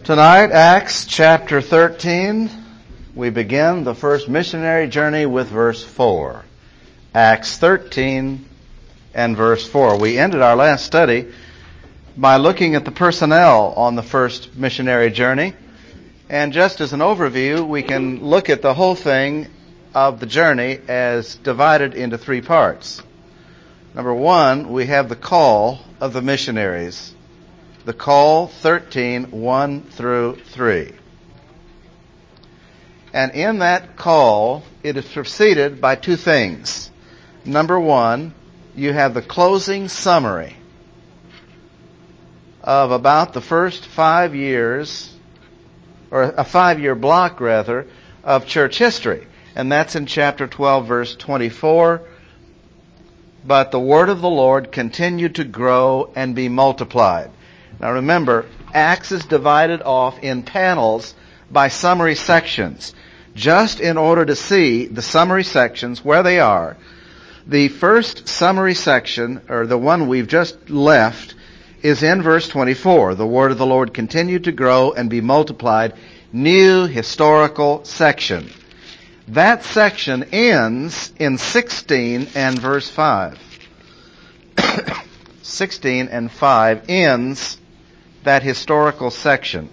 Tonight, Acts chapter 13, we begin the first missionary journey with verse 4. Acts 13 and verse 4. We ended our last study by looking at the personnel on the first missionary journey. And just as an overview, we can look at the whole thing of the journey as divided into three parts. Number one, we have the call of the missionaries. The call, 13, 1 through 3. And in that call, it is preceded by two things. Number one, you have the closing summary of about the first 5 years, or a 5-year block rather, of church history. And that's in chapter 12, verse 24. But the word of the Lord continued to grow and be multiplied. Now remember, Acts is divided off in panels by summary sections. Just in order to see the summary sections where they are, the first summary section, or the one we've just left, is in verse 24. The word of the Lord continued to grow and be multiplied. New historical section. That section ends in 16 and verse 5. 16 and 5 ends that historical section.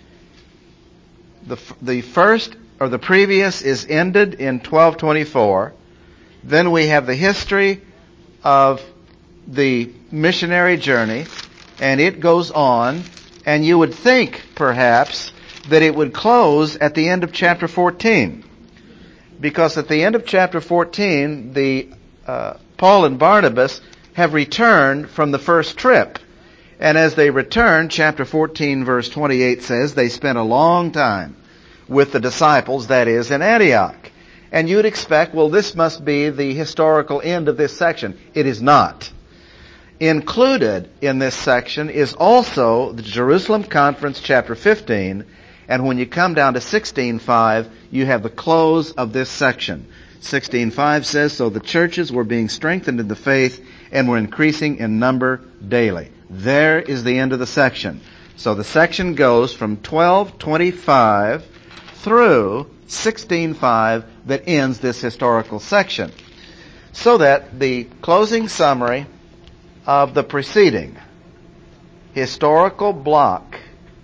The first, or the previous, is ended in 1224. Then we have the history of the missionary journey, and it goes on, and you would think, perhaps, that it would close at the end of chapter 14. Because at the end of chapter 14, Paul and Barnabas have returned from the first trip. And as they return, chapter 14, verse 28 says, they spent a long time with the disciples, that is, in Antioch. And you'd expect, well, this must be the historical end of this section. It is not. Included in this section is also the Jerusalem Conference, chapter 15. And when you come down to 16:5, you have the close of this section. 16:5 says, so the churches were being strengthened in the faith and were increasing in number daily. There is the end of the section. So the section goes from 1225 through 16:5 that ends this historical section. So that the closing summary of the preceding historical block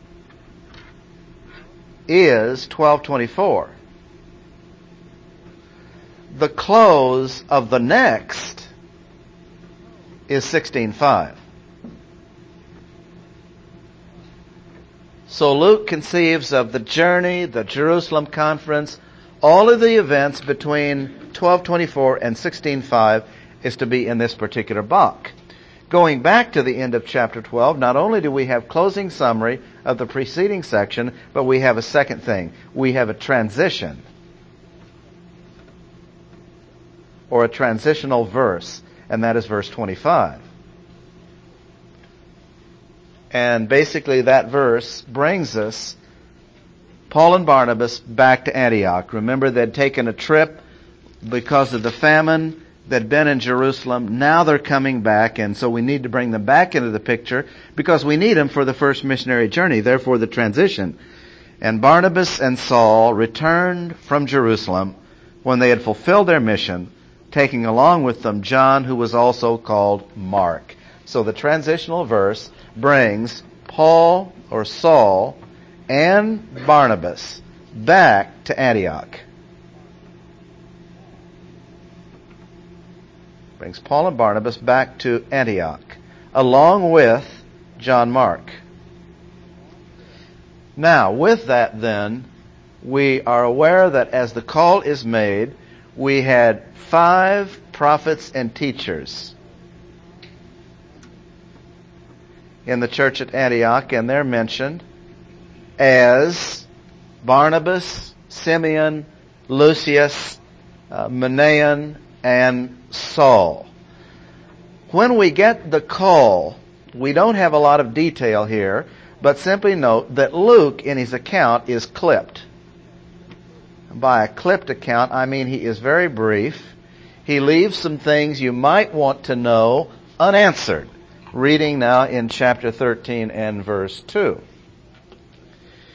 is 1224. The close of the next is 16:5. So Luke conceives of the journey, the Jerusalem conference, all of the events between 1224 and 16:5 is to be in this particular block. Going back to the end of chapter 12, not only do we have closing summary of the preceding section, but we have a second thing. We have a transition, or a transitional verse, and that is verse 25. And basically that verse brings us, Paul and Barnabas, back to Antioch. Remember, they'd taken a trip because of the famine. They'd been in Jerusalem. Now they're coming back, and so we need to bring them back into the picture because we need them for the first missionary journey, therefore the transition. And Barnabas and Saul returned from Jerusalem when they had fulfilled their mission, taking along with them John, who was also called Mark. So the transitional verse brings Paul, or Saul, and Barnabas back to Antioch. Brings Paul and Barnabas back to Antioch, along with John Mark. Now, with that then, we are aware that as the call is made, we had 5 prophets and teachers in the church at Antioch, and they're mentioned as Barnabas, Simeon, Lucius, Manaen, and Saul. When we get the call, we don't have a lot of detail here, but simply note that Luke, in his account, is clipped. By a clipped account, I mean he is very brief. He leaves some things you might want to know unanswered. Reading now in chapter 13 and verse 2.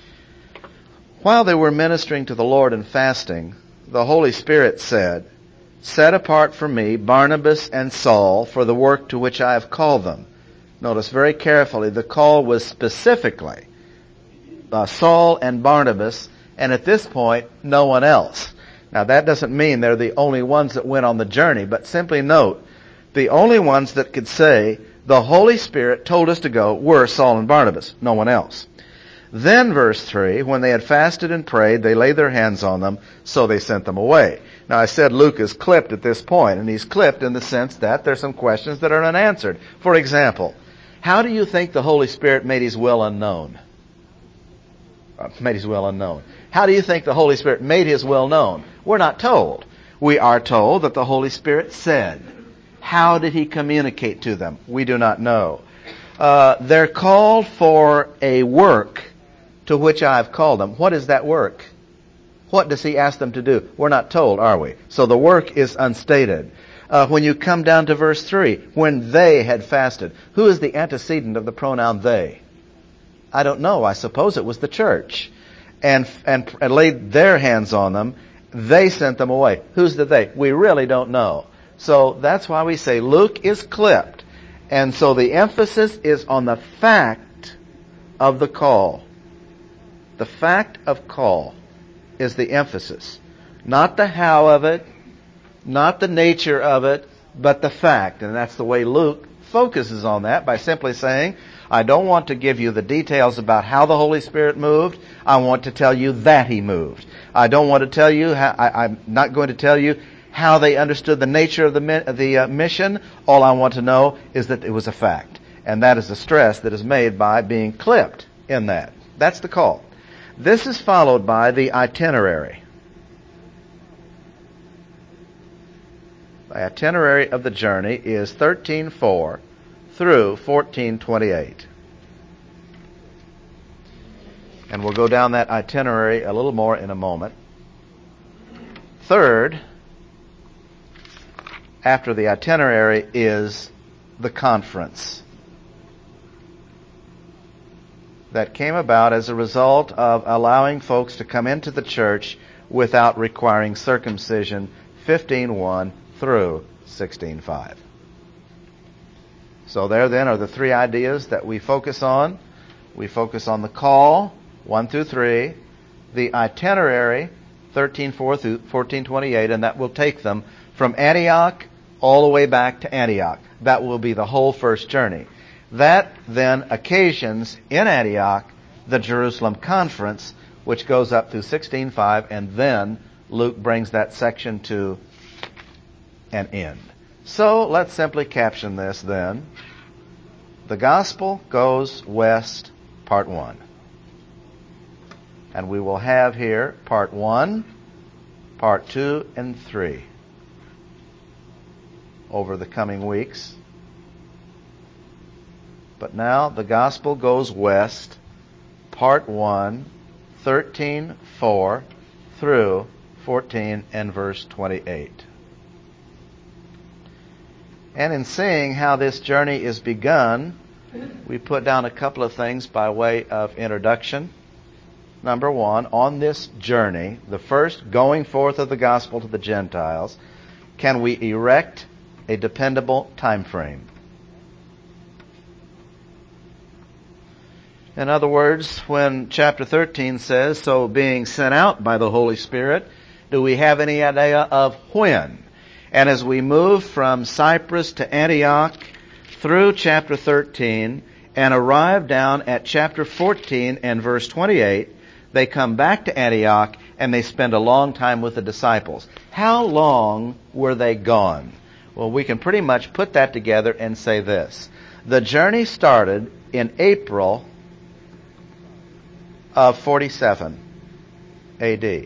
While they were ministering to the Lord and fasting, the Holy Spirit said, "Set apart for me Barnabas and Saul for the work to which I have called them." Notice very carefully, the call was specifically Saul and Barnabas, and at this point, no one else. Now that doesn't mean they're the only ones that went on the journey, but simply note, the only ones that could say, the Holy Spirit told us to go, were Saul and Barnabas, no one else. Then, verse 3, when they had fasted and prayed, they laid their hands on them, so they sent them away. Now, I said Luke is clipped at this point, and he's clipped in the sense that there's some questions that are unanswered. For example, how do you think the Holy Spirit made His will unknown? How do you think the Holy Spirit made His will known? We're not told. We are told that the Holy Spirit said. How did He communicate to them? We do not know. They're called for a work to which I have called them. What is that work? What does He ask them to do? We're not told, are we? So the work is unstated. When you come down to verse 3, when they had fasted, who is the antecedent of the pronoun they? I don't know. I suppose it was the church. And laid their hands on them. They sent them away. Who's the they? We really don't know. So that's why we say Luke is clipped. And so the emphasis is on the fact of the call. The fact of call is the emphasis. Not the how of it, not the nature of it, but the fact. And that's the way Luke focuses on that by simply saying, I don't want to give you the details about how the Holy Spirit moved. I want to tell you that He moved. I don't want to tell you, I'm not going to tell you how they understood the nature of the mission. All I want to know is that it was a fact. And that is the stress that is made by being clipped in that. That's the call. This is followed by the itinerary. The itinerary of the journey is 13:4 through 14:28. And we'll go down that itinerary a little more in a moment. Third, after the itinerary, is the conference that came about as a result of allowing folks to come into the church without requiring circumcision, 15:1 through 16:5. So there then are the three ideas that we focus on. We focus on the call, 1 through 3, the itinerary, 13:4 through 14:28, and that will take them from Antioch all the way back to Antioch. That will be the whole first journey. That then occasions in Antioch the Jerusalem conference, which goes up through 16:5, and then Luke brings that section to an end. So let's simply caption this then. The gospel goes west, part 1. And we will have here part 1, part 2, and 3 over the coming weeks. But now the gospel goes west, part 1, 13:4 through 14 and verse 28. And in seeing how this journey is begun, we put down a couple of things by way of introduction. Number 1, on this journey, the first going forth of the gospel to the Gentiles, can we erect a dependable time frame? In other words, when chapter 13 says, so being sent out by the Holy Spirit, do we have any idea of when? And as we move from Cyprus to Antioch through chapter 13 and arrive down at chapter 14 and verse 28, they come back to Antioch and they spend a long time with the disciples. How long were they gone? Well, we can pretty much put that together and say this. The journey started in April of 47 A.D.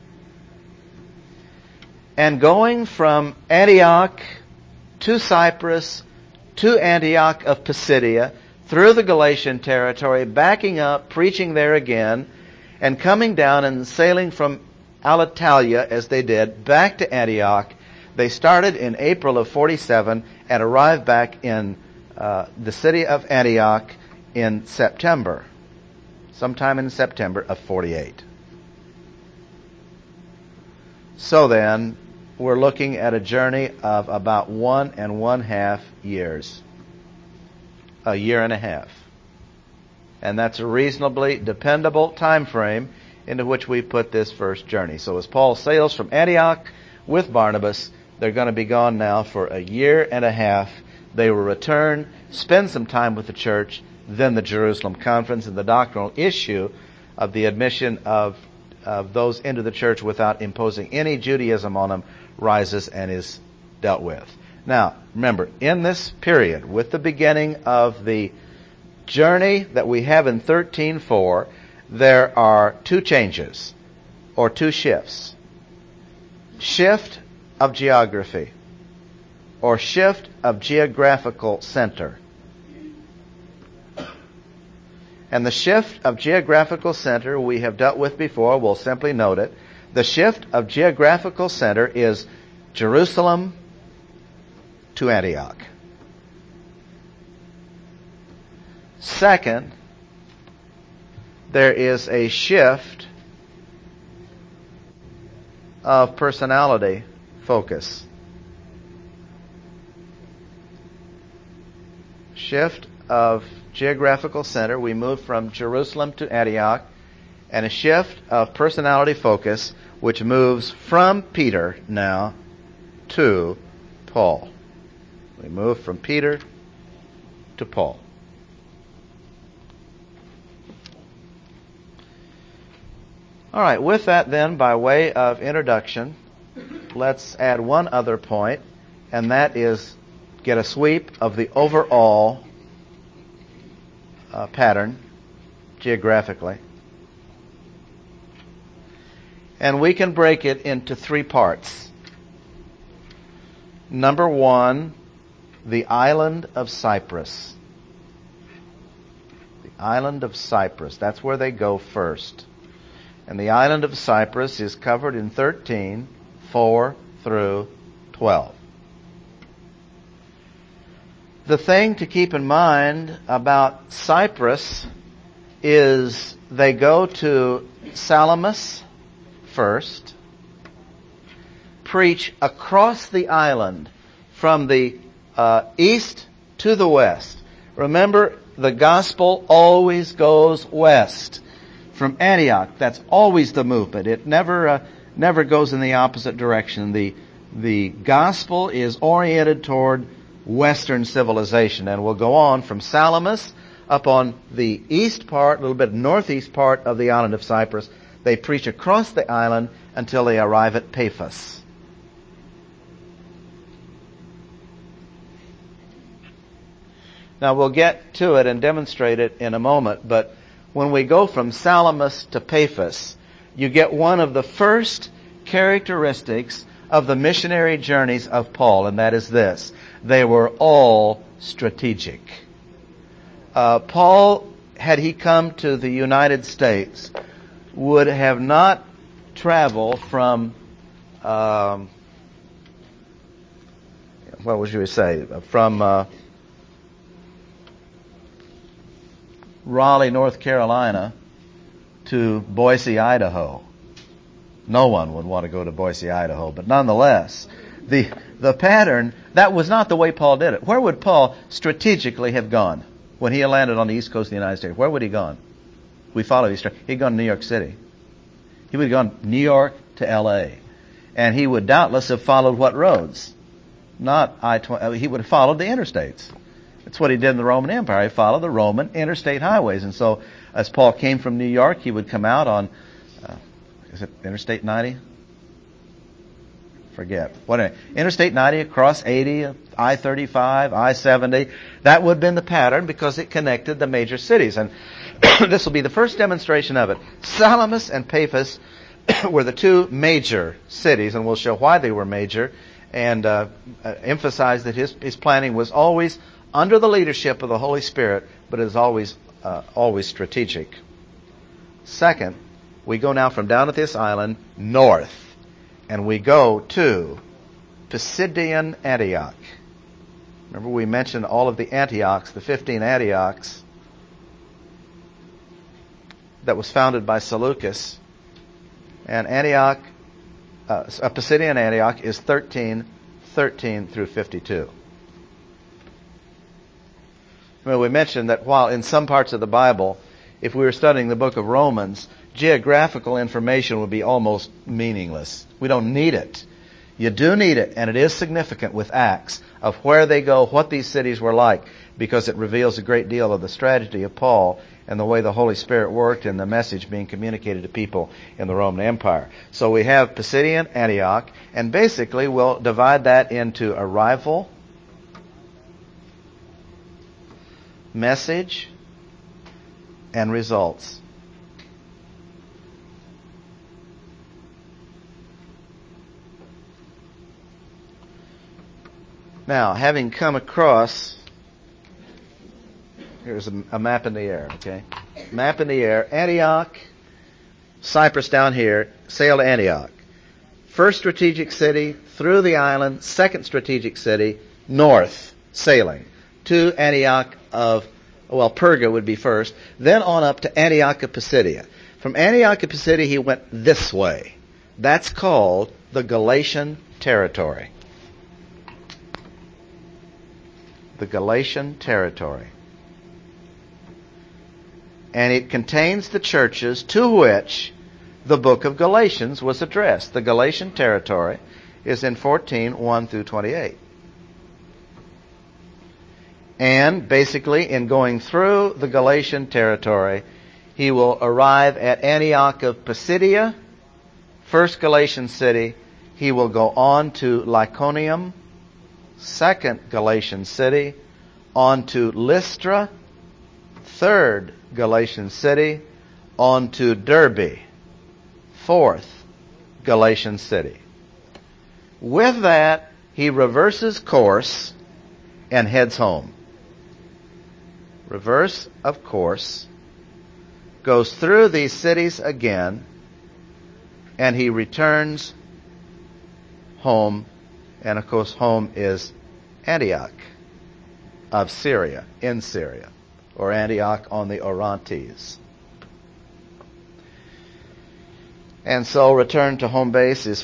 And going from Antioch to Cyprus to Antioch of Pisidia, through the Galatian territory, backing up, preaching there again, and coming down and sailing from Alitalia, as they did, back to Antioch. They started in April of 47 and arrived back in the city of Antioch in September, sometime in September of 48. So then, we're looking at a journey of about 1.5 years. A year and a half. And that's a reasonably dependable time frame into which we put this first journey. So as Paul sails from Antioch with Barnabas, they're going to be gone now for a year and a half. They will return, spend some time with the church, then the Jerusalem conference, and the doctrinal issue of the admission of those into the church without imposing any Judaism on them rises and is dealt with. Now, remember, in this period, with the beginning of the journey that we have in 13:4, there are two changes, or two shifts. Shift of geography, or shift of geographical center. And the shift of geographical center we have dealt with before. We'll simply note it. The shift of geographical center is Jerusalem to Antioch. Second, there is a shift of personality focus. Shift of geographical center. We move from Jerusalem to Antioch, and a shift of personality focus, which moves from Peter now to Paul. We move from Peter to Paul. All right, with that then, by way of introduction, let's add one other point, and that is get a sweep of the overall pattern geographically. And we can break it into three parts. Number one, the island of Cyprus. The island of Cyprus. That's where they go first. And the island of Cyprus is covered in 13:4 through 12. The thing to keep in mind about Cyprus is they go to Salamis first, preach across the island from the east to the west. Remember, the gospel always goes west. From Antioch, that's always the movement. It never goes in the opposite direction. The gospel is oriented toward Western civilization, and will go on from Salamis up on the east part, a little bit northeast part of the island of Cyprus. They preach across the island until they arrive at Paphos. Now we'll get to it and demonstrate it in a moment, but when we go from Salamis to Paphos, you get one of the first characteristics of the missionary journeys of Paul, and that is this. They were all strategic. Paul, had he come to the United States, would have not traveled from, what would you say, from Raleigh, North Carolina to Boise, Idaho. No one would want to go to Boise, Idaho, but nonetheless, the pattern, that was not the way Paul did it. Where would Paul strategically have gone when he landed on the east coast of the United States? Where would he gone? We follow his strategy. He'd gone to New York City. He would have gone New York to L.A. And he would doubtless have followed what roads? Not I-20. He would have followed the interstates. That's what he did in the Roman Empire. He followed the Roman interstate highways. And so as Paul came from New York, he would come out on, is it Interstate 90? Forget. What? Interstate 90, across 80, I-35, I-70. That would have been the pattern because it connected the major cities. And this will be the first demonstration of it. Salamis and Paphos were the two major cities, and we'll show why they were major, and emphasize that his planning was always under the leadership of the Holy Spirit, but is always strategic. Second, we go now from down at this island north, and we go to Pisidian Antioch. Remember, we mentioned all of the Antiochs, the 15 Antiochs that was founded by Seleucus. And Antioch Pisidian Antioch is 13:13 through 52. Well, we mentioned that while in some parts of the Bible, if we were studying the book of Romans, geographical information would be almost meaningless. We don't need it. You do need it, and it is significant with Acts of where they go, what these cities were like, because it reveals a great deal of the strategy of Paul and the way the Holy Spirit worked and the message being communicated to people in the Roman Empire. So we have Pisidian Antioch, and basically we'll divide that into arrival, message, and results. Now, having come across, here's a map in the air, okay? Map in the air, Antioch, Cyprus down here, sail to Antioch. First strategic city, through the island, second strategic city, north, sailing, to Antioch of, Perga would be first, then on up to Antioch of Pisidia. From Antioch of Pisidia, he went this way. That's called the Galatian territory. The Galatian territory. And it contains the churches to which the book of Galatians was addressed. The Galatian territory is in 14:1 through 28. And basically, in going through the Galatian territory, he will arrive at Antioch of Pisidia, first Galatian city. He will go on to Lyconium, second Galatian city, on to Lystra, third Galatian city, on to Derbe, fourth Galatian city. With that, he reverses course and heads home. Reverse of course, goes through these cities again, and he returns home. And of course, home is Antioch of Syria, in Syria, or Antioch on the Orontes. And so return to home base is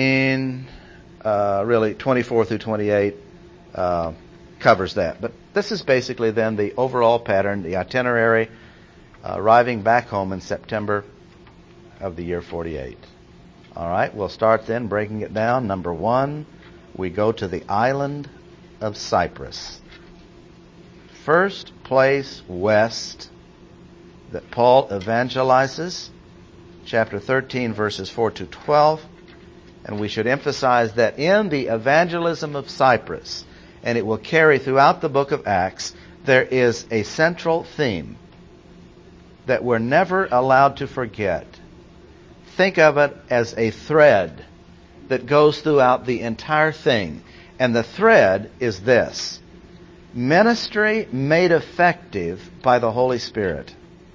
24 through 28 covers that. But this is basically then the overall pattern, the itinerary, arriving back home in September of the year 48. All right, we'll start then breaking it down. Number 1, we go to the island of Cyprus. First place west that Paul evangelizes, chapter 13, verses 4 to 12. And we should emphasize that in the evangelism of Cyprus, and it will carry throughout the book of Acts, there is a central theme that we're never allowed to forget. Think of it as a thread that goes throughout the entire thing. And the thread is this: ministry made effective by the Holy Spirit.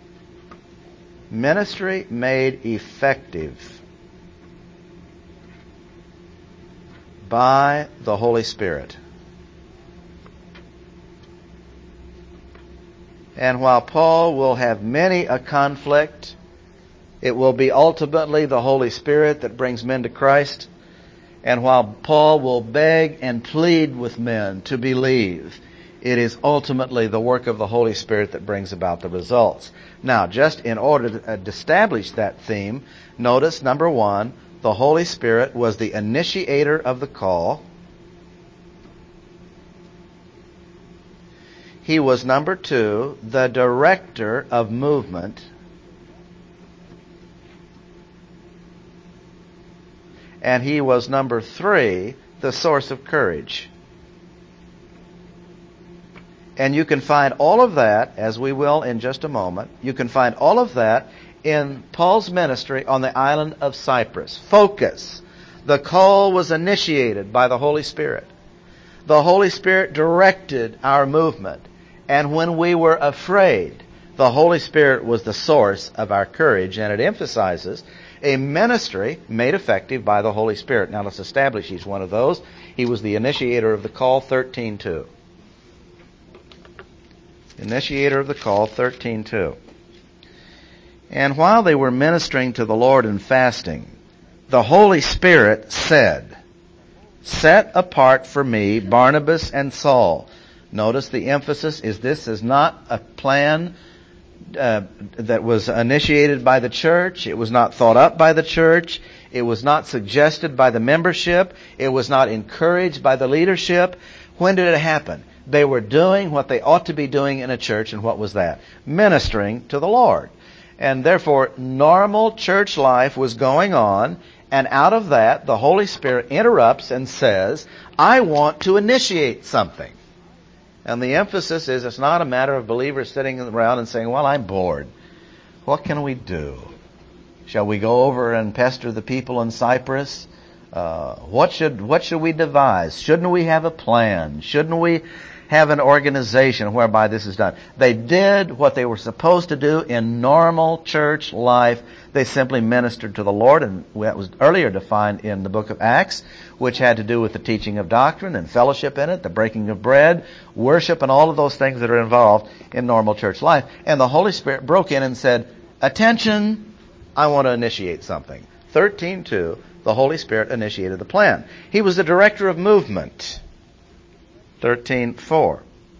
Ministry made effective by the Holy Spirit. And while Paul will have many a conflict, it will be ultimately the Holy Spirit that brings men to Christ. And while Paul will beg and plead with men to believe, it is ultimately the work of the Holy Spirit that brings about the results. Now, just in order to establish that theme, notice, number 1, the Holy Spirit was the initiator of the call. He was, number 2, the director of movement. And he was, number 3, the source of courage. And you can find all of that, as we will in just a moment, you can find all of that in Paul's ministry on the island of Cyprus. Focus. The call was initiated by the Holy Spirit. The Holy Spirit directed our movement. And when we were afraid, the Holy Spirit was the source of our courage. And it emphasizes a ministry made effective by the Holy Spirit. Now let's establish he's one of those. He was the initiator of the call, 13:2. Initiator of the call, 13:2. And while they were ministering to the Lord and fasting, the Holy Spirit said, "Set apart for me Barnabas and Saul." Notice the emphasis is this is not a plan that was initiated by the church. It was not thought up by the church. It was not suggested by the membership. It was not encouraged by the leadership. When did it happen? They were doing what they ought to be doing in a church, and what was that? Ministering to the Lord. And therefore, normal church life was going on, and out of that, the Holy Spirit interrupts and says, "I want to initiate something." And the emphasis is it's not a matter of believers sitting around and saying, "Well, I'm bored. What can we do? Shall we go over and pester the people in Cyprus? What should we devise? Shouldn't we have a plan? Shouldn't we have an organization whereby this is done?" They did what they were supposed to do in normal church life. They simply ministered to the Lord, and that was earlier defined in the book of Acts, which had to do with the teaching of doctrine and fellowship in it, the breaking of bread, worship, and all of those things that are involved in normal church life. And the Holy Spirit broke in and said, "Attention, I want to initiate something." 13:2, the Holy Spirit initiated the plan. He was the director of movement. 13:4.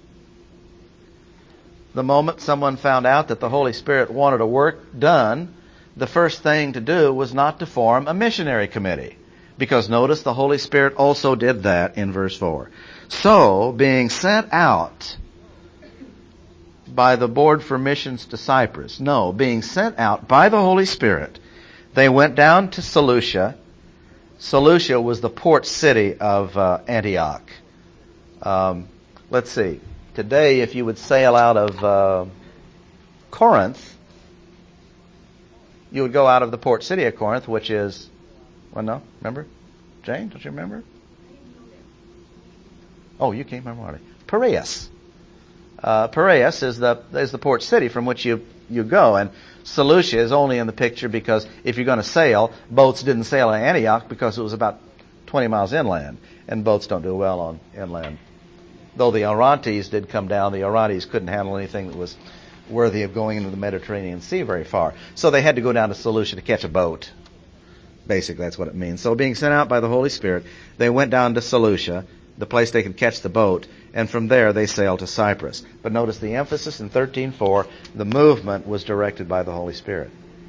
The moment someone found out that the Holy Spirit wanted a work done, the first thing to do was not to form a missionary committee. Because notice the Holy Spirit also did that in verse 4. So, being sent out by the Board for Missions to Cyprus, being sent out by the Holy Spirit, they went down to Seleucia. Seleucia was the port city of Antioch. Let's see. Today, if you would sail out of Corinth, you would go out of the port city of Corinth, which is, remember? Jane, don't you remember? Oh, you can't remember already. Piraeus. Piraeus is the port city from which you go, and Seleucia is only in the picture because if you're going to sail, boats didn't sail in Antioch because it was about 20 miles inland, and boats don't do well on inland. Though the Orontes did come down, the Orontes couldn't handle anything that was worthy of going into the Mediterranean Sea very far. So they had to go down to Seleucia to catch a boat. Basically, that's what it means. So being sent out by the Holy Spirit, they went down to Seleucia, the place they could catch the boat, and from there they sailed to Cyprus. But notice the emphasis in 13:4, the movement was directed by the Holy Spirit.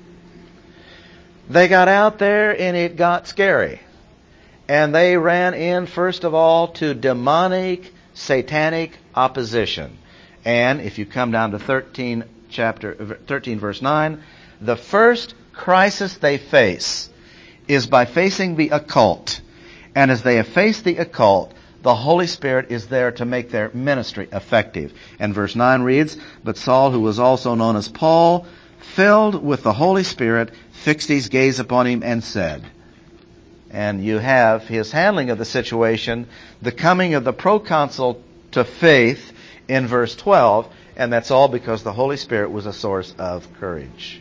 They got out there and it got scary. And they ran in, first of all, to demonic, satanic opposition. And if you come down to 13 verse 9, the first crisis they face is by facing the occult. And as they have faced the occult, the Holy Spirit is there to make their ministry effective. And verse 9 reads, "But Saul, who was also known as Paul, filled with the Holy Spirit, fixed his gaze upon him and said," and you have his handling of the situation, the coming of the proconsul to faith in verse 12, and that's all because the Holy Spirit was a source of courage.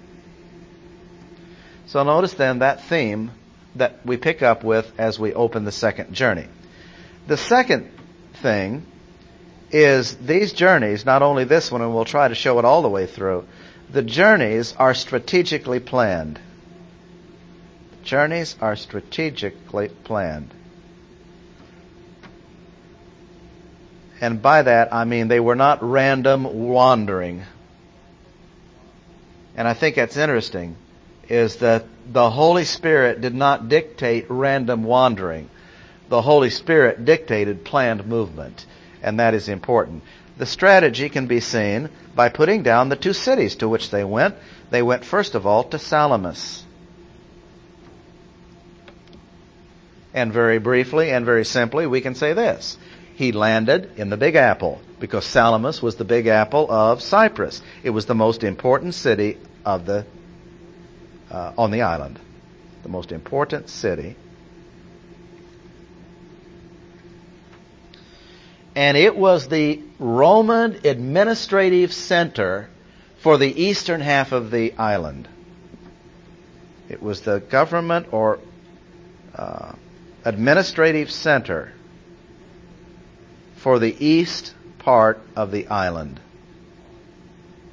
So notice then that theme that we pick up with as we open the second journey. The second thing is these journeys, not only this one, and we'll try to show it all the way through, the journeys are strategically planned. Journeys are strategically planned. And by that, I mean they were not random wandering. And I think that's interesting, is that the Holy Spirit did not dictate random wandering. The Holy Spirit dictated planned movement. And that is important. The strategy can be seen by putting down the two cities to which they went. They went, first of all, to Salamis. And very briefly and very simply, we can say this. He landed in the Big Apple because Salamis was the Big Apple of Cyprus. It was the most important city of on the island. The most important city. And it was the Roman administrative center for the eastern half of the island. It was the government or administrative center for the east part of the island.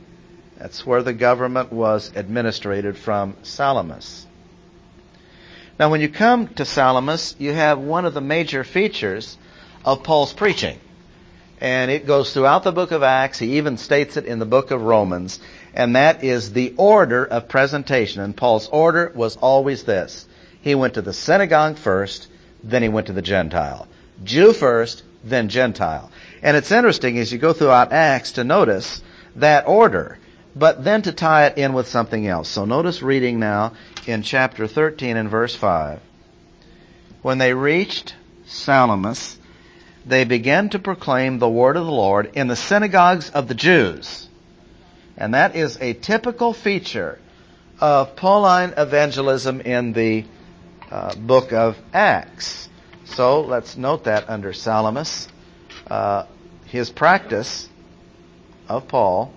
That's where the government was administrated from Salamis. Now, when you come to Salamis, you have one of the major features of Paul's preaching. And it goes throughout the book of Acts. He even states it in the book of Romans. And that is the order of presentation. And Paul's order was always this. He went to the synagogue first, then he went to the Gentile. Jew first, then Gentile. And it's interesting as you go throughout Acts to notice that order, but then to tie it in with something else. So notice reading now in chapter 13 and verse 5. When they reached Salamis, they began to proclaim the word of the Lord in the synagogues of the Jews. And that is a typical feature of Pauline evangelism in the book of Acts. So let's note that under Salamis, his practice of Paul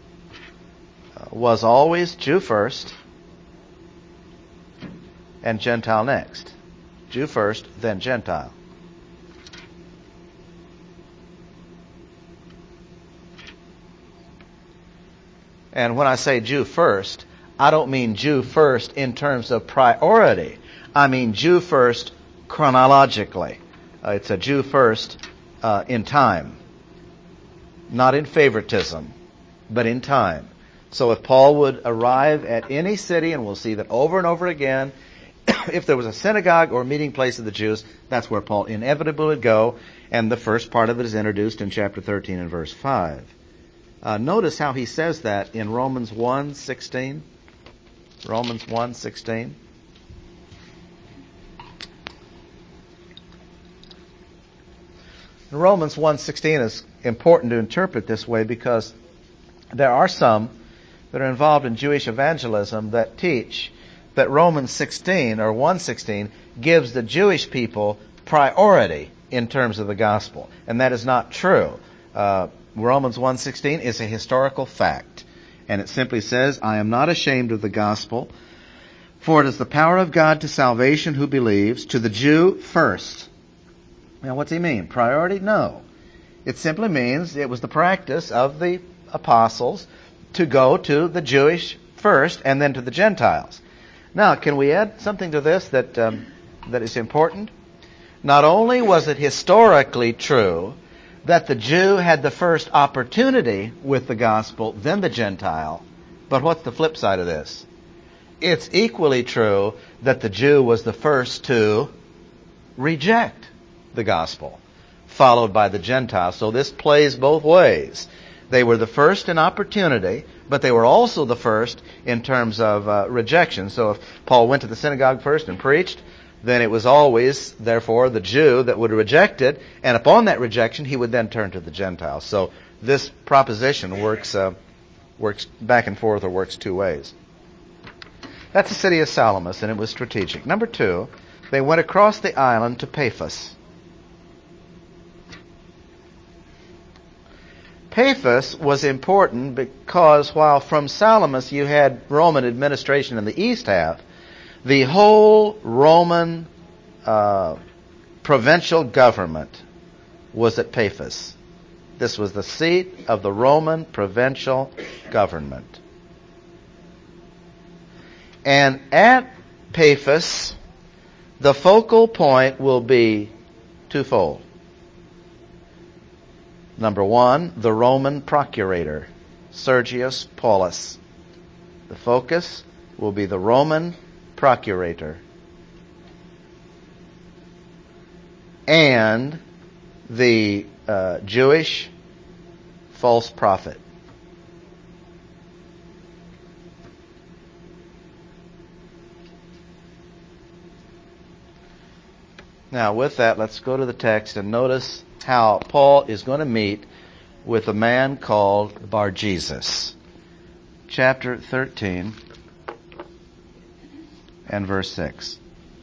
was always Jew first and Gentile next. Jew first, then Gentile. And when I say Jew first, I don't mean Jew first in terms of priority. I mean Jew first chronologically. It's a Jew first in time. Not in favoritism, but in time. So if Paul would arrive at any city, and we'll see that over and over again, if there was a synagogue or meeting place of the Jews, that's where Paul inevitably would go. And the first part of it is introduced in chapter 13 and verse 5. Notice how he says that in Romans 1:16. Romans 1:16. Romans 1:16 is important to interpret this way because there are some that are involved in Jewish evangelism that teach that Romans 16 or 1:16 gives the Jewish people priority in terms of the gospel. And that is not true. Romans 1:16 is a historical fact. And it simply says, I am not ashamed of the gospel, for it is the power of God to salvation who believes, to the Jew first. Now, what's he mean? Priority? No. It simply means it was the practice of the apostles to go to the Jewish first and then to the Gentiles. Now, can we add something to this that is important? Not only was it historically true that the Jew had the first opportunity with the gospel, then the Gentile, but what's the flip side of this? It's equally true that the Jew was the first to reject the gospel, followed by the Gentile. So this plays both ways. They were the first in opportunity, but they were also the first in terms of rejection. So if Paul went to the synagogue first and preached, then it was always, therefore, the Jew that would reject it, and upon that rejection, he would then turn to the Gentiles. So this proposition works back and forth, or works two ways. That's the city of Salamis, and it was strategic. Number two, they went across the island to Paphos. Paphos was important because while from Salamis you had Roman administration in the east half, the whole Roman provincial government was at Paphos. This was the seat of the Roman provincial government. And at Paphos, the focal point will be twofold. Number one, the Roman procurator, Sergius Paulus. The focus will be the Roman procurator. And the Jewish false prophet. Now, with that, let's go to the text and notice how Paul is going to meet with a man called Bar-Jesus. Chapter 13 and verse 6.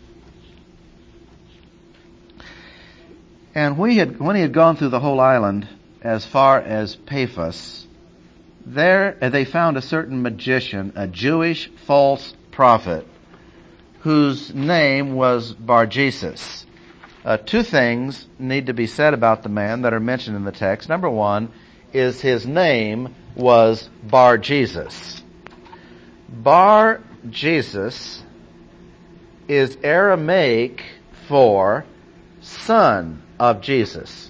And when he had gone through the whole island as far as Paphos, there they found a certain magician, a Jewish false prophet, whose name was Bar-Jesus. Two things need to be said about the man that are mentioned in the text. Number one is his name was Bar-Jesus. Bar-Jesus is Aramaic for son of Jesus.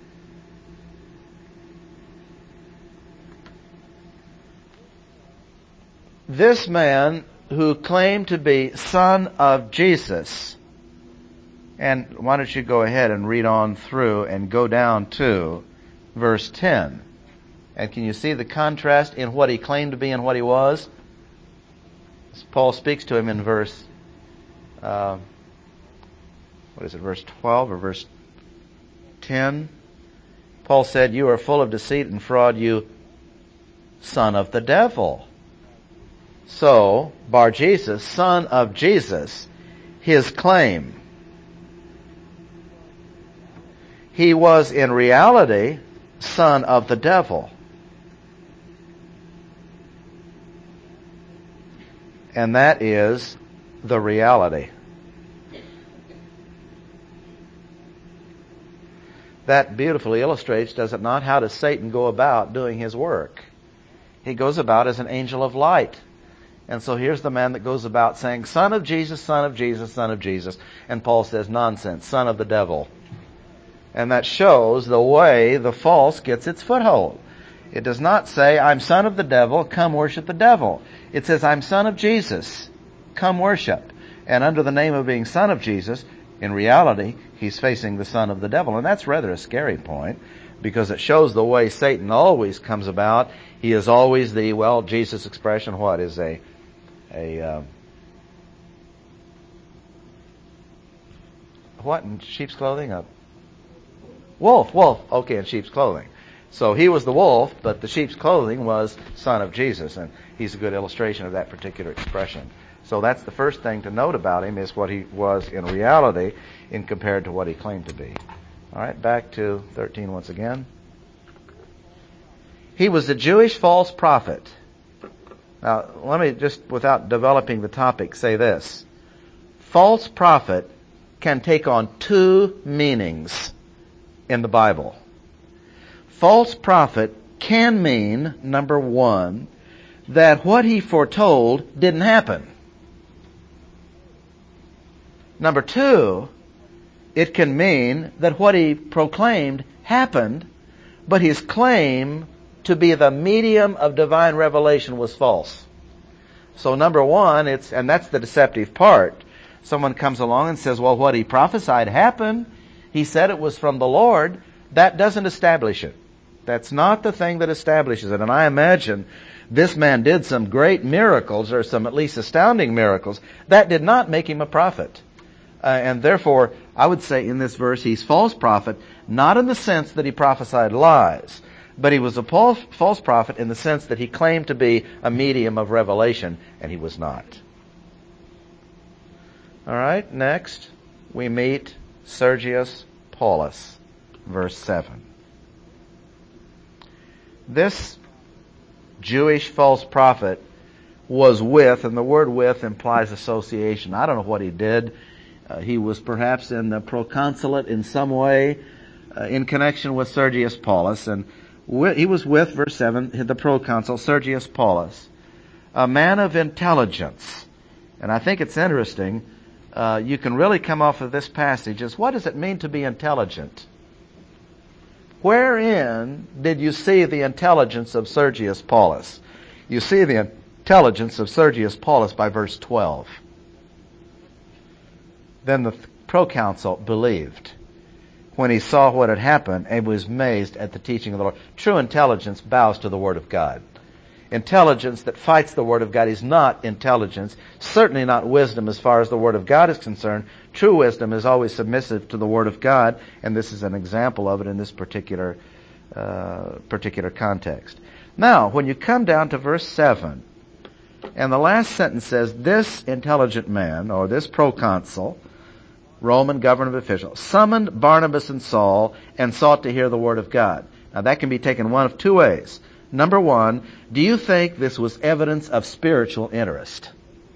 This man who claimed to be son of Jesus, and why don't you go ahead and read on through and go down to verse 10. And can you see the contrast in what he claimed to be and what he was? Paul speaks to him in verse, verse 12 or verse 10? Paul said, "You are full of deceit and fraud, you son of the devil." So, Bar Jesus, son of Jesus, his claim. He was in reality son of the devil. And that is the reality. That beautifully illustrates, does it not, how does Satan go about doing his work? He goes about as an angel of light. And so here's the man that goes about saying, "Son of Jesus, son of Jesus, son of Jesus." And Paul says, "Nonsense, son of the devil." And that shows the way the false gets its foothold. It does not say, "I'm son of the devil, come worship the devil." It says, "I'm son of Jesus, come worship." And under the name of being son of Jesus, in reality, he's facing the son of the devil. And that's rather a scary point, because it shows the way Satan always comes about. He is always the, well, Jesus expression, what is a what in sheep's clothing? A wolf. Okay, in sheep's clothing. So he was the wolf, but the sheep's clothing was son of Jesus, and he's a good illustration of that particular expression. So that's the first thing to note about him, is what he was in reality in compared to what he claimed to be. All right, back to 13 once again. He was a Jewish false prophet. Now, let me just, without developing the topic, say this. False prophet can take on two meanings in the Bible. False prophet can mean, number one, that what he foretold didn't happen. Number two, it can mean that what he proclaimed happened, but his claim to be the medium of divine revelation was false. So number one, and that's the deceptive part. Someone comes along and says, "Well, what he prophesied happened. He said it was from the Lord." That doesn't establish it. That's not the thing that establishes it. And I imagine this man did some great miracles, or some at least astounding miracles. That did not make him a prophet. And therefore, I would say in this verse, he's false prophet, not in the sense that he prophesied lies, but he was a false prophet in the sense that he claimed to be a medium of revelation, and he was not. All right, next we meet Sergius Paulus, verse 7. This Jewish false prophet was with, and the word with implies association. I don't know what he did. He was perhaps in the proconsulate in some way in connection with Sergius Paulus, and he was with, verse 7, the proconsul Sergius Paulus, a man of intelligence. And I think it's interesting, you can really come off of this passage as, what does it mean to be intelligent? Wherein did you see the intelligence of Sergius Paulus? You see the intelligence of Sergius Paulus by verse 12. Then the proconsul believed when he saw what had happened and was amazed at the teaching of the Lord. True intelligence bows to the Word of God. Intelligence that fights the Word of God is not intelligence, certainly not wisdom as far as the Word of God is concerned. True wisdom is always submissive to the Word of God, and this is an example of it in this particular context. Now, when you come down to verse 7, and the last sentence says, "This intelligent man," or this proconsul, Roman government official, summoned Barnabas and Saul and sought to hear the Word of God. Now that can be taken one of two ways. Number one, do you think this was evidence of spiritual interest?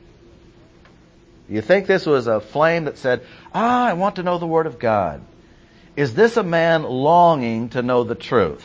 Do you think this was a flame that said, I want to know the Word of God? Is this a man longing to know the truth?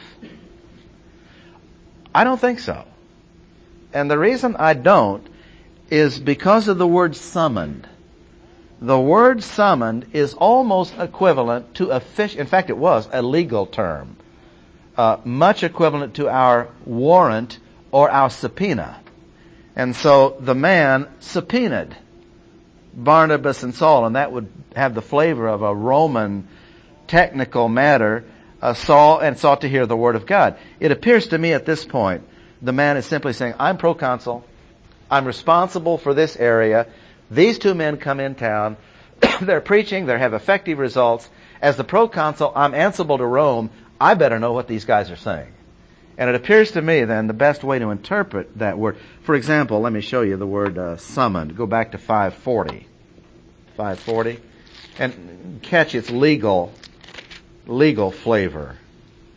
I don't think so. And the reason I don't is because of the word summoned. The word summoned is almost equivalent to in fact it was a legal term, much equivalent to our warrant or our subpoena. And so the man subpoenaed Barnabas and Saul, and that would have the flavor of a Roman technical matter, sought to hear the word of God. It appears to me at this point, the man is simply saying, I'm proconsul, I'm responsible for this area, these two men come in town, they're preaching, they have effective results. As the proconsul, I'm answerable to Rome, I better know what these guys are saying. And it appears to me then the best way to interpret that word. For example, let me show you the word summoned. Go back to 540. 540. And catch its legal flavor.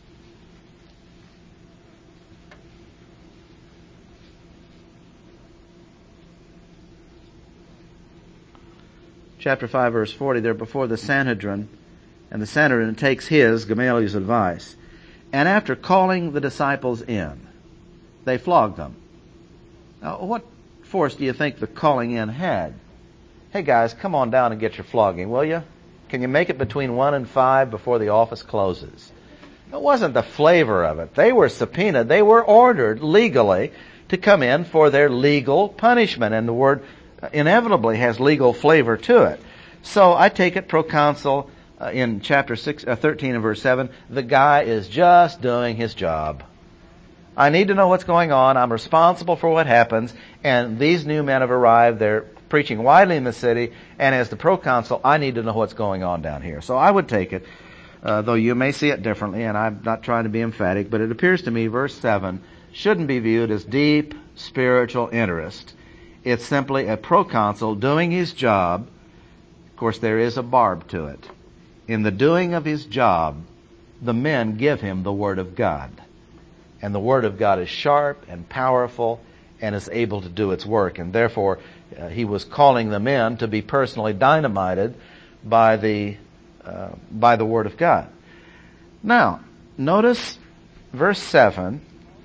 Chapter 5, verse 40, they're before the Sanhedrin, and the Sanhedrin takes Gamaliel's advice. And after calling the disciples in, they flogged them. Now, what force do you think the calling in had? Hey guys, come on down and get your flogging, will you? Can you make it between 1 and 5 before the office closes? It wasn't the flavor of it. They were subpoenaed. They were ordered legally to come in for their legal punishment. And the word inevitably has legal flavor to it. So I take it proconsul in chapter 13 and verse 7, the guy is just doing his job. I need to know what's going on. I'm responsible for what happens. And these new men have arrived. They're preaching widely in the city. And as the proconsul, I need to know what's going on down here. So I would take it, though you may see it differently, and I'm not trying to be emphatic, but it appears to me verse 7 shouldn't be viewed as deep spiritual interest. It's simply a proconsul doing his job. Of course, there is a barb to it. In the doing of his job, the men give him the Word of God. And the Word of God is sharp and powerful and is able to do its work. And therefore, he was calling them in to be personally dynamited by the Word of God. Now, notice verse 7.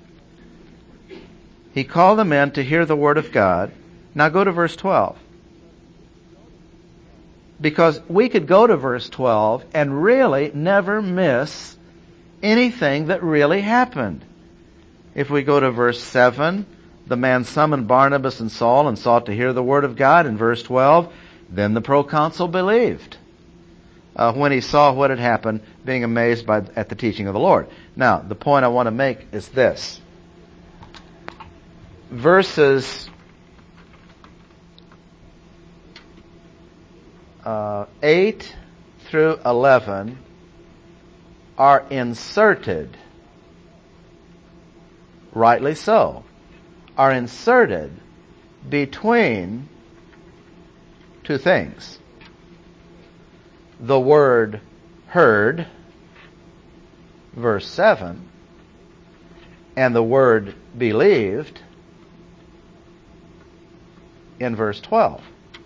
He called them in to hear the Word of God. Now go to verse 12. Because we could go to verse 12 and really never miss anything that really happened. If we go to verse 7, the man summoned Barnabas and Saul and sought to hear the word of God. In verse 12, then the proconsul believed when he saw what had happened, being amazed at the teaching of the Lord. Now, the point I want to make is this. Verses 8 through 11 are inserted, rightly so, are inserted between two things. The word heard, verse 7, and the word believed in verse 12.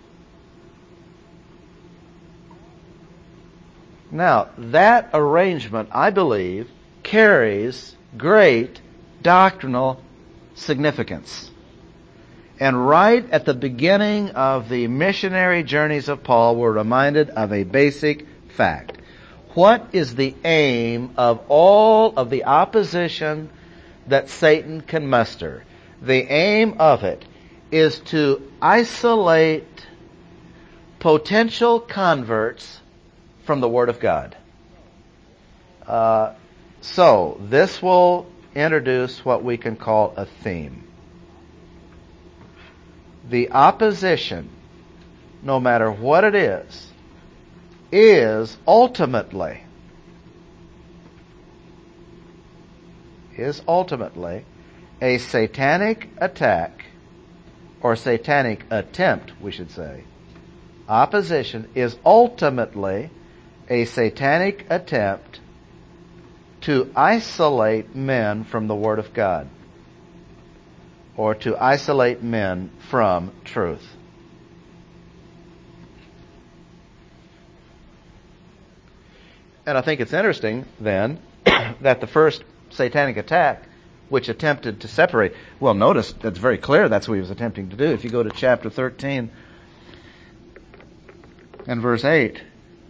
Now, that arrangement, I believe, carries great doctrinal significance. And right at the beginning of the missionary journeys of Paul, we're reminded of a basic fact. What is the aim of all of the opposition that Satan can muster? The aim of it is to isolate potential converts from the Word of God. So this will introduce what we can call a theme. The opposition, no matter what it is ultimately a satanic attack, or satanic attempt, we should say. Opposition is ultimately a satanic attempt to isolate men from the Word of God, or to isolate men from truth. And I think it's interesting, then, that the first satanic attack, which attempted to separate, well, notice that's very clear that's what he was attempting to do. If you go to chapter 13, And verse 8,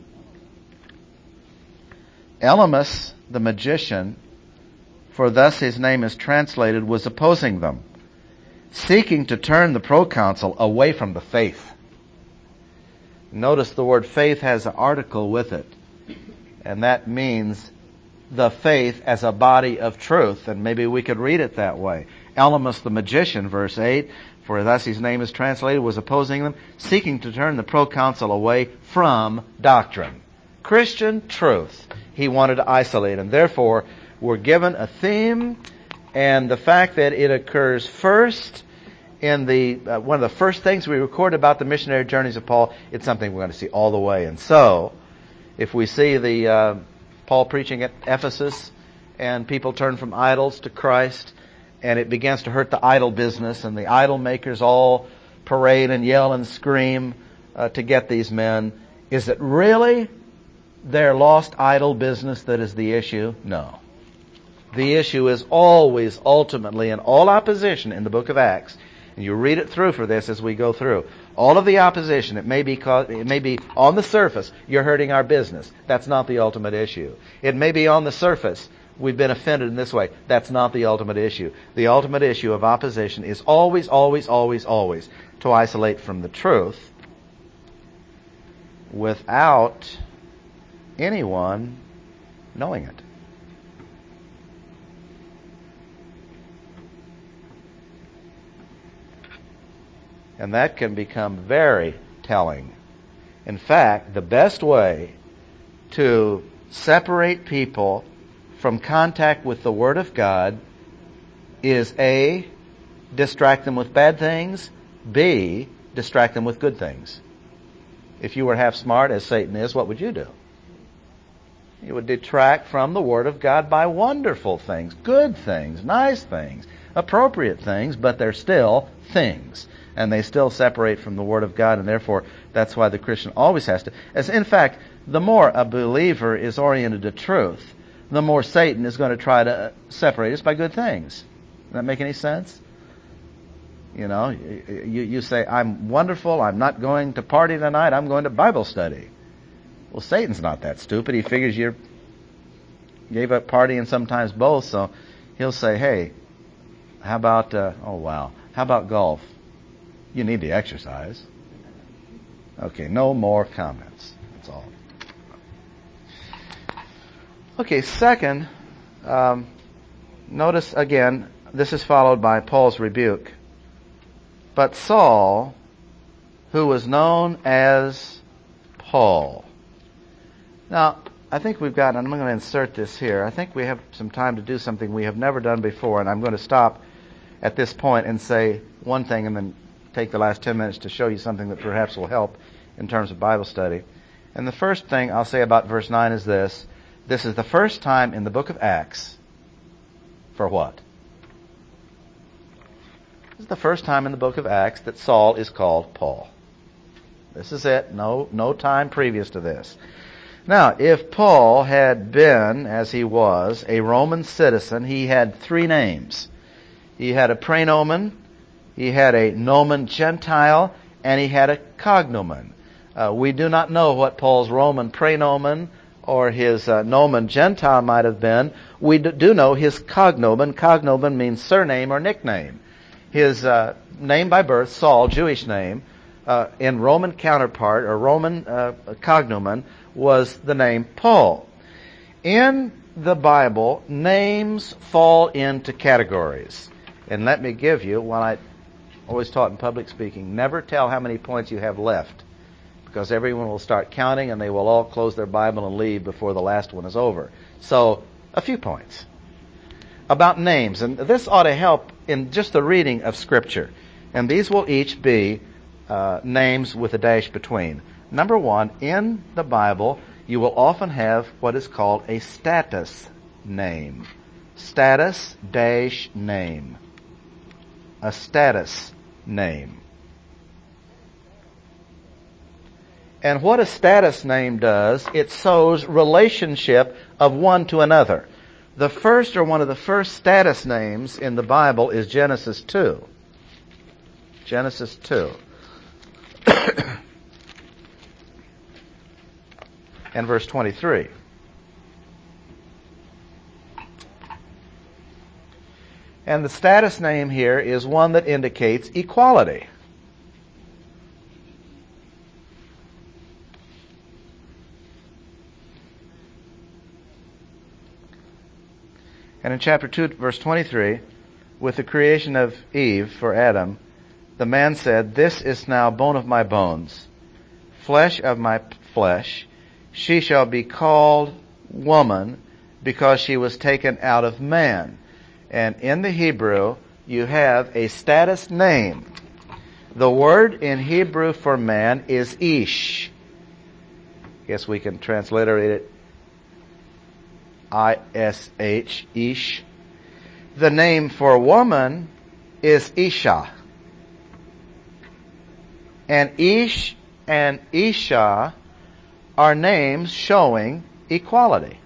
Elymas the magician, for thus his name is translated, was opposing them, seeking to turn the proconsul away from the faith. Notice the word faith has an article with it, and that means the faith as a body of truth, and maybe we could read it that way. Elymas the magician, verse 8, for thus his name is translated, was opposing them, seeking to turn the proconsul away from doctrine. Christian truth. He wanted to isolate, and therefore we're given a theme, and the fact that it occurs first in the one of the first things we record about the missionary journeys of Paul, it's something we're going to see all the way. And so, if we see the Paul preaching at Ephesus, and people turn from idols to Christ, and it begins to hurt the idol business, and the idol makers all parade and yell and scream to get these men, is it really their lost idol business that is the issue? No. The issue is always, ultimately, in all opposition in the book of Acts, and you read it through for this as we go through, all of the opposition, it may be on the surface, you're hurting our business. That's not the ultimate issue. It may be on the surface, we've been offended in this way. That's not the ultimate issue. The ultimate issue of opposition is always, always, always, always to isolate from the truth without anyone knowing it. And that can become very telling. In fact, the best way to separate people from contact with the Word of God is A, distract them with bad things, B, distract them with good things. If you were half smart, as Satan is, what would you do? You would detract from the Word of God by wonderful things, good things, nice things, appropriate things, but they're still things. And they still separate from the Word of God, and therefore that's why the Christian always has to. As in fact, the more a believer is oriented to truth, the more Satan is going to try to separate us by good things. Does that make any sense? You know, you say, I'm wonderful, I'm not going to party tonight, I'm going to Bible study. Well, Satan's not that stupid. He figures you gave up partying, sometimes both, so he'll say, hey, how about, how about golf? You need the exercise. Okay, no more comments. That's all. Okay, second, notice again, this is followed by Paul's rebuke. But Saul, who was known as Paul. Now, I think we've got, and I'm going to insert this here, I think we have some time to do something we have never done before, and I'm going to stop at this point and say one thing and then take the last 10 minutes to show you something that perhaps will help in terms of Bible study. And the first thing I'll say about verse 9 is this. This is the first time in the book of Acts. For what? This is the first time in the book of Acts that Saul is called Paul. This is it. No time previous to this. Now, if Paul had been, as he was, a Roman citizen, he had three names. He had a praenomen, he had a nomen Gentile, and he had a cognomen. We do not know what Paul's Roman praenomen or his nomen Gentile might have been. We do know his cognomen. Cognomen means surname or nickname. His name by birth, Saul, Jewish name, in Roman counterpart or Roman cognomen was the name Paul. In the Bible, names fall into categories. And let me give you, while I always taught in public speaking, never tell how many points you have left, because everyone will start counting and they will all close their Bible and leave before the last one is over. So, a few points about names, and this ought to help in just the reading of Scripture. And these will each be names with a dash between. Number one, in the Bible, you will often have what is called a status name. Status dash name. A status name. And what a status name does, it shows relationship of one to another. The first, or one of the first status names in the Bible is Genesis 2. Genesis 2. and verse 23. And the status name here is one that indicates equality. And in chapter 2, verse 23, with the creation of Eve for Adam, the man said, "This is now bone of my bones, flesh of my flesh. She shall be called woman because she was taken out of man." And in the Hebrew, you have a status name. The word in Hebrew for man is ish. Guess we can transliterate it I-S-H, ish. The name for woman is Isha. And Ish and Isha are names showing equality.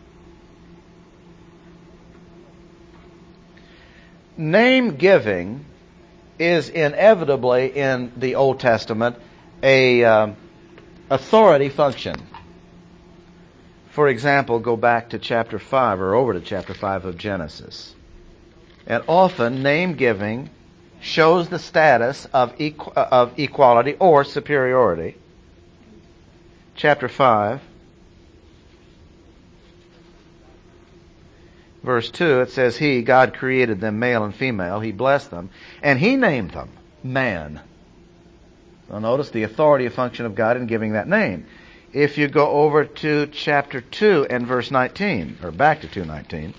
Name giving is inevitably in the Old Testament a authority function. For example, go back to chapter 5 or over to chapter 5 of Genesis. And often name giving shows the status of equality or superiority. Chapter 5, verse 2, it says, God created them male and female. He blessed them. And He named them man. So notice the authority function of God in giving that name. If you go over to chapter 2 and verse 19, or back to 2:19,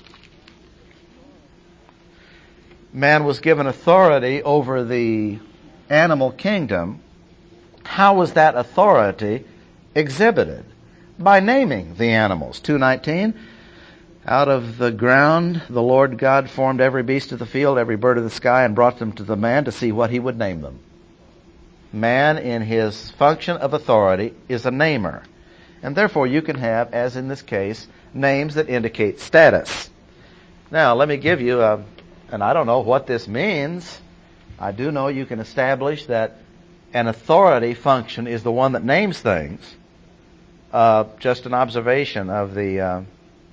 man was given authority over the animal kingdom. How was that authority exhibited? By naming the animals. 2:19, out of the ground the Lord God formed every beast of the field, every bird of the sky, and brought them to the man to see what he would name them. Man, in his function of authority, is a namer. And therefore you can have, as in this case, names that indicate status. Now, let me give you and I don't know what this means. I do know you can establish that an authority function is the one that names things. Just an observation of in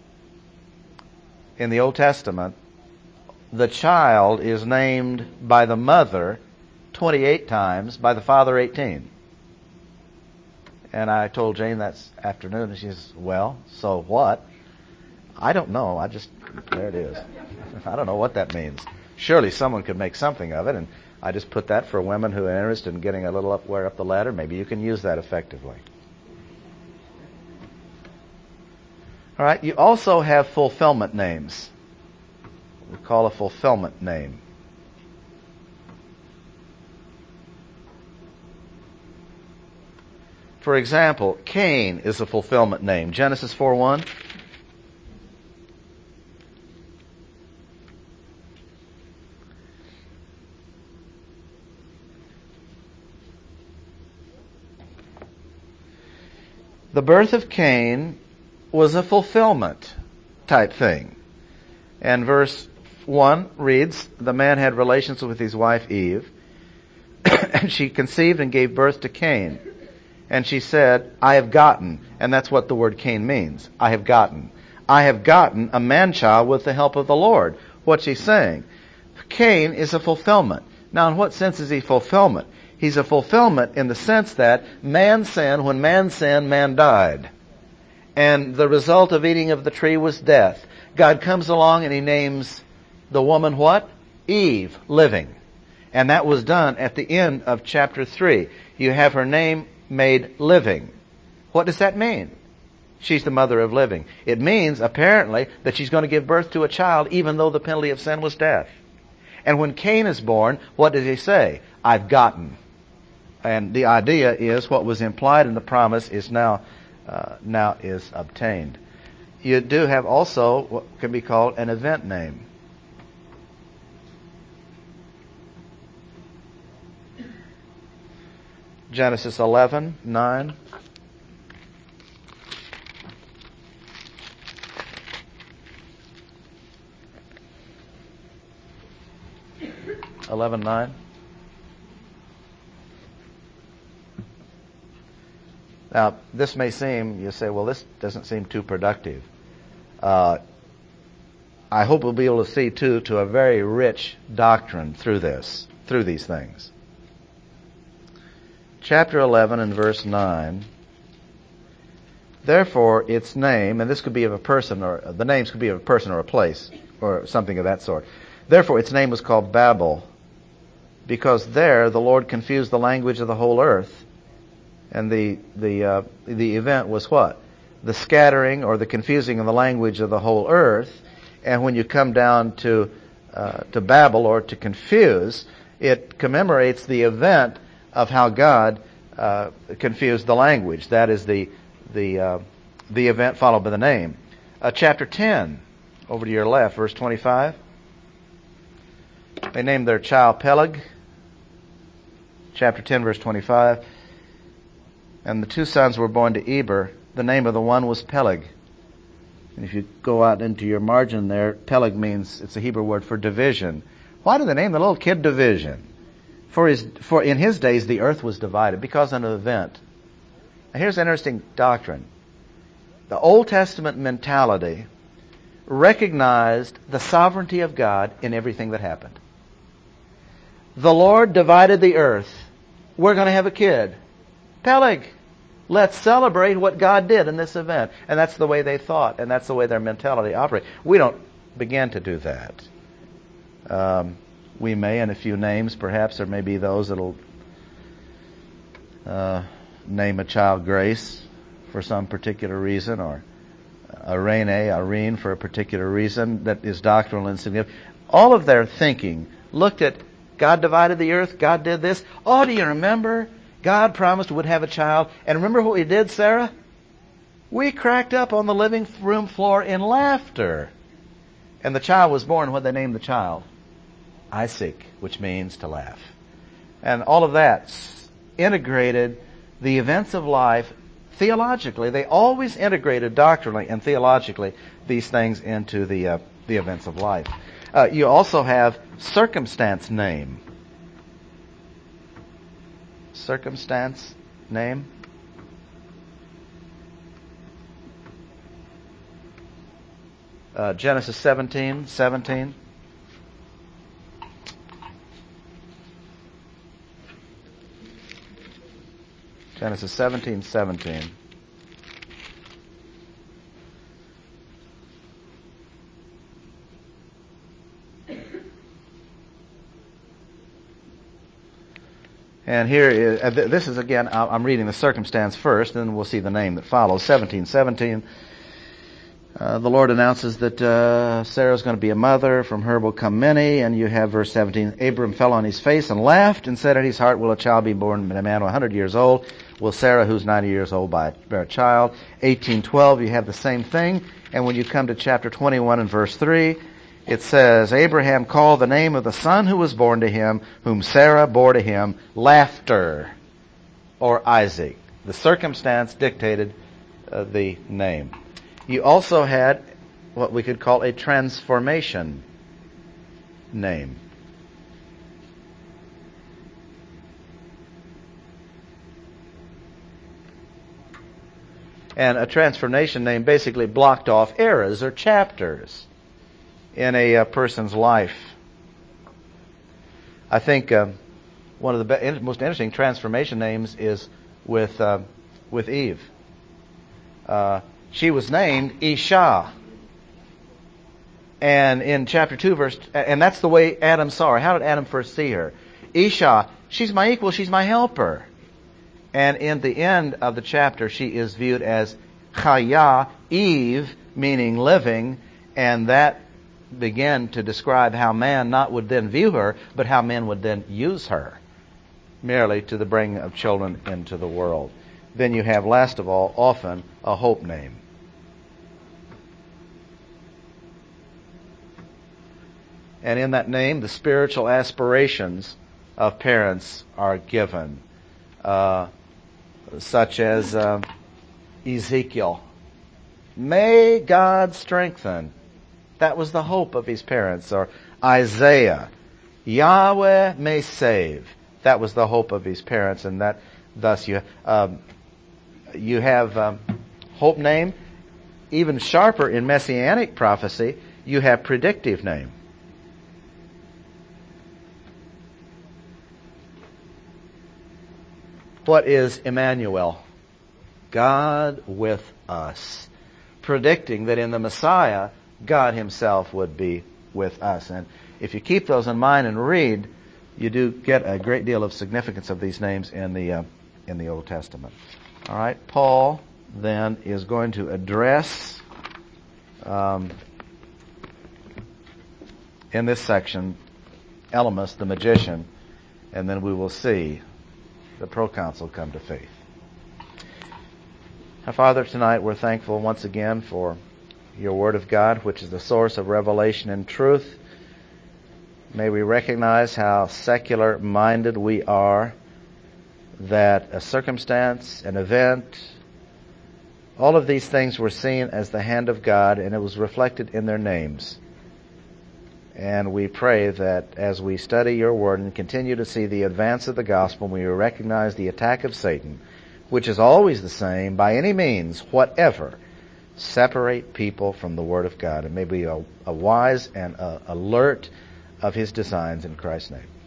the Old Testament, the child is named by the mother 28 times, by the father 18. And I told Jane that afternoon, and she says, "Well, so what?" I don't know. There it is. I don't know what that means. Surely someone could make something of it, and I just put that for women who are interested in getting a little up the ladder. Maybe you can use that effectively. All right. You also have fulfillment names. We call a fulfillment name. For example, Cain is a fulfillment name. Genesis 4:1. The birth of Cain was a fulfillment type thing. And verse 1 reads, the man had relations with his wife Eve, and she conceived and gave birth to Cain. And she said, "I have gotten," and that's what the word Cain means. I have gotten. I have gotten a man-child with the help of the Lord. What's he saying? Cain is a fulfillment. Now, in what sense is he fulfillment? He's a fulfillment in the sense that man sinned. When man sinned, man died. And the result of eating of the tree was death. God comes along and He names the woman what? Eve, living. And that was done at the end of chapter 3. You have her name made living. What does that mean? She's the mother of living. It means, apparently, that she's going to give birth to a child even though the penalty of sin was death. And when Cain is born, what does he say? I've gotten. And the idea is what was implied in the promise is now is obtained. You do have also what can be called an event name. Genesis 11:9. Now, this may seem, you say, well, this doesn't seem too productive. I hope we'll be able to see, too, to a very rich doctrine through these things. Chapter 11 and verse 9. Therefore, its name, and this could be of a person, or the names could be of a person or a place, or something of that sort. Therefore, its name was called Babel, because there the Lord confused the language of the whole earth. And the event was what? The scattering or the confusing of the language of the whole earth. And when you come down to Babel, or to confuse, it commemorates the event of how God confused the language. That is the event followed by the name. Chapter 10, over to your left, verse 25. They named their child Peleg. Chapter 10, verse 25. And the two sons were born to Eber. The name of the one was Peleg. And if you go out into your margin there, Peleg means, it's a Hebrew word for division. Why do they name the little kid Division? For in his days the earth was divided because of an event. Now here's an interesting doctrine. The Old Testament mentality recognized the sovereignty of God in everything that happened. The Lord divided the earth. We're going to have a kid. Peleg. Let's celebrate what God did in this event. And that's the way they thought, and that's the way their mentality operated. We don't begin to do that. We may, in a few names, perhaps there may be those that'll name a child Grace for some particular reason, or Irene for a particular reason that is doctrinal and significant. All of their thinking looked at God divided the earth, God did this. Oh, do you remember? God promised we would have a child. And remember what we did, Sarah? We cracked up on the living room floor in laughter. And the child was born. What they named the child? Isaac, which means to laugh. And all of that integrated the events of life theologically. They always integrated doctrinally and theologically these things into the events of life. You also have circumstance name. Circumstance name. Genesis 17:17. Genesis 17:17. And here is, this is again, I'm reading the circumstance first, and then we'll see the name that follows. 17:17. The Lord announces that Sarah's going to be a mother. From her will come many. And you have verse 17. Abram fell on his face and laughed and said in his heart, will a child be born, a man 100 years old? Will Sarah, who's 90 years old, bear a child? 18:12, you have the same thing. And when you come to chapter 21 and verse 3, it says, Abraham called the name of the son who was born to him, whom Sarah bore to him, Laughter, or Isaac. The circumstance dictated the name. You also had what we could call a transformation name. And a transformation name basically blocked off eras or chapters in a person's life. I think one of the most interesting transformation names is with Eve. She was named Isha. And in chapter 2, and that's the way Adam saw her. How did Adam first see her? Isha, she's my equal, she's my helper. And in the end of the chapter, she is viewed as Chaya, Eve, meaning living, and that began to describe how man not would then view her, but how men would then use her, merely to the bringing of children into the world. Then you have, last of all, often a hope name. And in that name, the spiritual aspirations of parents are given, such as Ezekiel. May God strengthen. That was the hope of his parents. Or Isaiah. Yahweh may save. That was the hope of his parents, and that thus you You have hope name. Even sharper in messianic prophecy, you have predictive name. What is Emmanuel? God with us. Predicting that in the Messiah, God himself would be with us. And if you keep those in mind and read, you do get a great deal of significance of these names in the Old Testament. All right, Paul then is going to address in this section Elymas the magician, and then we will see the proconsul come to faith. Our Father, tonight we're thankful once again for your Word of God, which is the source of revelation and truth. May we recognize how secular-minded we are, that a circumstance, an event, all of these things were seen as the hand of God, and it was reflected in their names. And we pray that as we study your Word and continue to see the advance of the gospel, we recognize the attack of Satan, which is always the same, by any means, whatever, separate people from the Word of God. And may we be a wise and alert of his designs in Christ's name.